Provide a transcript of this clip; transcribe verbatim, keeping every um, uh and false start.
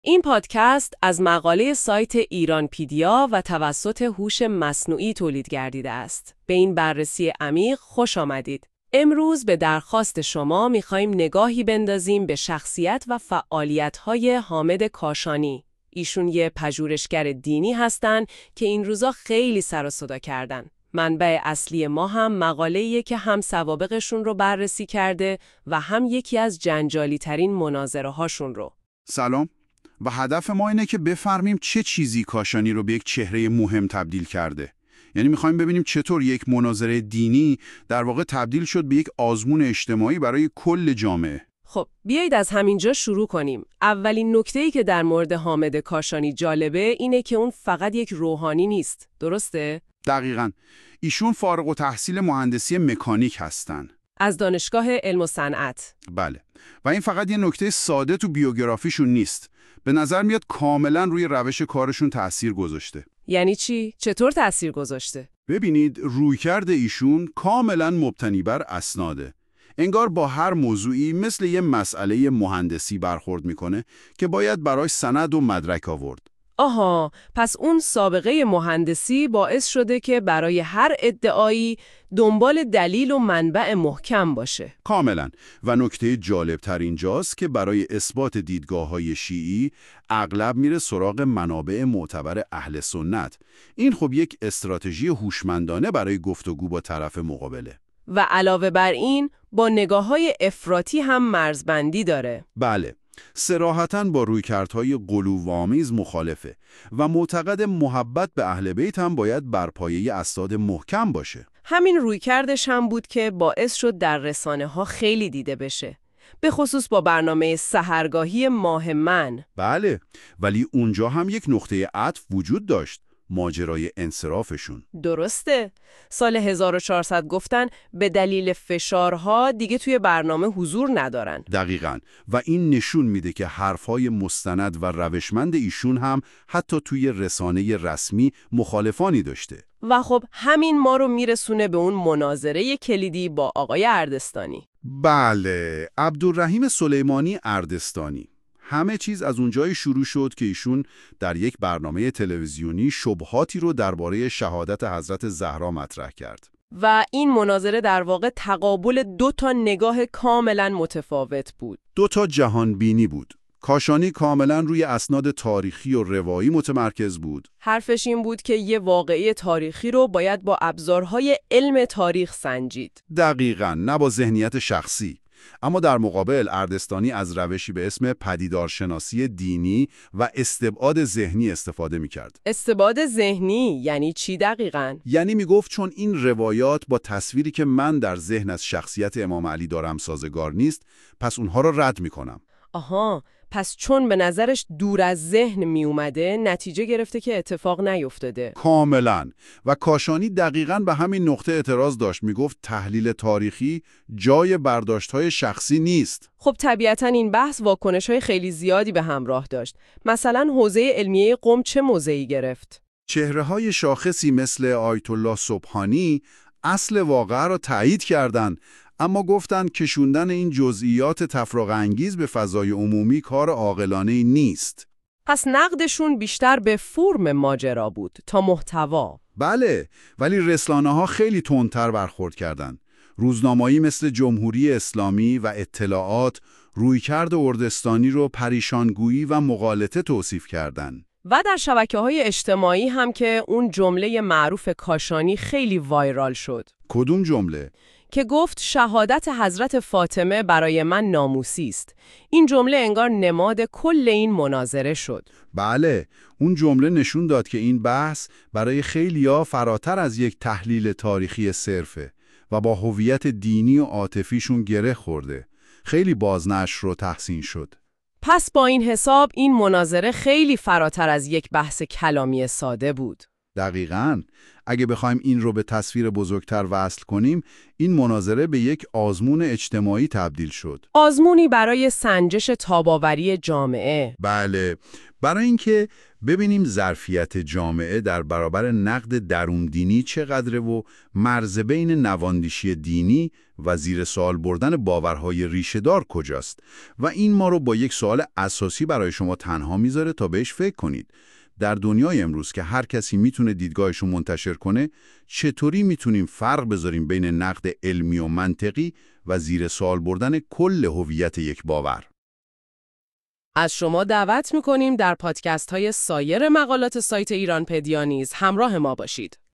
این پادکست از مقاله سایت ایرانپیدیا و توسط هوش مصنوعی تولید گردیده است. به این بررسی عمیق خوش آمدید. امروز به درخواست شما می‌خوایم نگاهی بندازیم به شخصیت و فعالیت‌های حامد کاشانی. ایشون یه پژوهشگر دینی هستن که این روزا خیلی سر و صدا کردن. منبع اصلی ما هم مقاله‌ایه که هم سوابقشون رو بررسی کرده و هم یکی از جنجالی ترین مناظره هاشون رو. سلام. و هدف ما اینه که بفهمیم چه چیزی کاشانی رو به یک چهره مهم تبدیل کرده. یعنی می‌خوایم ببینیم چطور یک مناظره دینی در واقع تبدیل شد به یک آزمون اجتماعی برای کل جامعه. خب بیایید از همینجا شروع کنیم. اولین نکته‌ای که در مورد حامد کاشانی جالبه اینه که اون فقط یک روحانی نیست. درسته؟ دقیقاً. ایشون فارغ التحصیل مهندسی مکانیک هستن. از دانشگاه علم و صنعت. بله. و این فقط یه نکته ساده تو بیوگرافیشون نیست. به نظر میاد کاملا روی روش کارشون تأثیر گذاشته. یعنی چی؟ چطور تأثیر گذاشته؟ ببینید رویکرد ایشون کاملا مبتنی بر اسناده. انگار با هر موضوعی مثل یه مسئله مهندسی برخورد میکنه که باید براش سند و مدرک آورد. آها، پس اون سابقه مهندسی باعث شده که برای هر ادعایی دنبال دلیل و منبع محکم باشه. کاملا. و نکته جالبتر اینجاست که برای اثبات دیدگاه‌های شیعی اغلب میره سراغ منابع معتبر اهل سنت. این خب یک استراتژی هوشمندانه برای گفتگو با طرف مقابله. و علاوه بر این با نگاه‌های افراطی هم مرزبندی داره. بله. صراحتاً با رویکردهای غلوآمیز مخالفه و معتقد محبت به اهل بیت هم باید بر پایه اسناد محکم باشه. همین رویکردش هم بود که باعث شد در رسانه‌ها خیلی دیده بشه. به خصوص با برنامه سحرگاهی ماه من. بله، ولی اونجا هم یک نقطه عطف وجود داشت. ماجرای انصرافشون. درسته. سال هزار و چهارصد گفتن به دلیل فشارها دیگه توی برنامه حضور ندارن. دقیقاً. و این نشون میده که حرفای مستند و روشمند ایشون هم حتی توی رسانه رسمی مخالفانی داشته. و خب همین ما رو میرسونه به اون مناظره کلیدی با آقای اردستانی. بله، عبدالرحیم سلیمانی اردستانی. همه چیز از اونجایی شروع شد که ایشون در یک برنامه تلویزیونی شبهاتی رو درباره شهادت حضرت زهرا مطرح کرد. و این مناظره در واقع تقابل دو تا نگاه کاملا متفاوت بود. دو تا جهانبینی بود. کاشانی کاملا روی اسناد تاریخی و روایی متمرکز بود. حرفش این بود که یه واقعه تاریخی رو باید با ابزارهای علم تاریخ سنجید. دقیقاً، نه با ذهنیت شخصی. اما در مقابل اردستانی از روشی به اسم پدیدارشناسی دینی و استبعاد ذهنی استفاده می‌کرد. استبعاد ذهنی یعنی چی دقیقاً؟ یعنی میگفت چون این روایات با تصویری که من در ذهن از شخصیت امام علی دارم سازگار نیست، پس اونها رو رد می‌کنم. آها، پس چون به نظرش دور از ذهن می اومده نتیجه گرفته که اتفاق نیفتاده. کاملا. و کاشانی دقیقاً به همین نقطه اعتراض داشت. میگفت تحلیل تاریخی جای برداشت‌های شخصی نیست. خب طبیعتاً این بحث واکنش‌های خیلی زیادی به همراه داشت. مثلا حوزه علمیه قم چه موضعی گرفت؟ چهره‌های شاخصی مثل آیت الله سبحانی اصل واقعه را تایید کردند، اما گفتند کشوندن این جزئیات تفرقه انگیز به فضای عمومی کار عاقلانه‌ای نیست. پس نقدشون بیشتر به فرم ماجرا بود تا محتوا. بله، ولی رسانه‌ها خیلی تندتر برخورد کردند. روزنامه‌ای مثل جمهوری اسلامی و اطلاعات رویکرد اردستانی رو پریشانگویی و مغالطه توصیف کردند. و در شبکه‌های اجتماعی هم که اون جمله معروف کاشانی خیلی وایرال شد. کدوم جمله؟ که گفت شهادت حضرت فاطمه برای من ناموسی است. این جمله انگار نماد کل این مناظره شد. بله، اون جمله نشون داد که این بحث برای خیلیا فراتر از یک تحلیل تاریخی صرفه و با هویت دینی و عاطفیشون گره خورده. خیلی بازنشر رو تحسین شد. پس با این حساب این مناظره خیلی فراتر از یک بحث کلامی ساده بود. دقیقاً. اگه بخوایم این رو به تصویر بزرگتر وصل کنیم، این مناظره به یک آزمون اجتماعی تبدیل شد. آزمونی برای سنجش تاب‌آوری جامعه. بله، برای اینکه ببینیم ظرفیت جامعه در برابر نقد درون دینی چقدره و مرز بین نواندیشی دینی و زیر سوال بردن باورهای ریشه‌دار کجاست؟ و این ما رو با یک سوال اساسی برای شما تنها میذاره تا بهش فکر کنید. در دنیای امروز که هر کسی میتونه دیدگاهش رو منتشر کنه، چطوری میتونیم فرق بذاریم بین نقد علمی و منطقی و زیر سوال بردن کل هویت یک باور؟ از شما دعوت می‌کنیم در پادکست‌های سایر مقالات سایت ایرانپدیا نیز همراه ما باشید.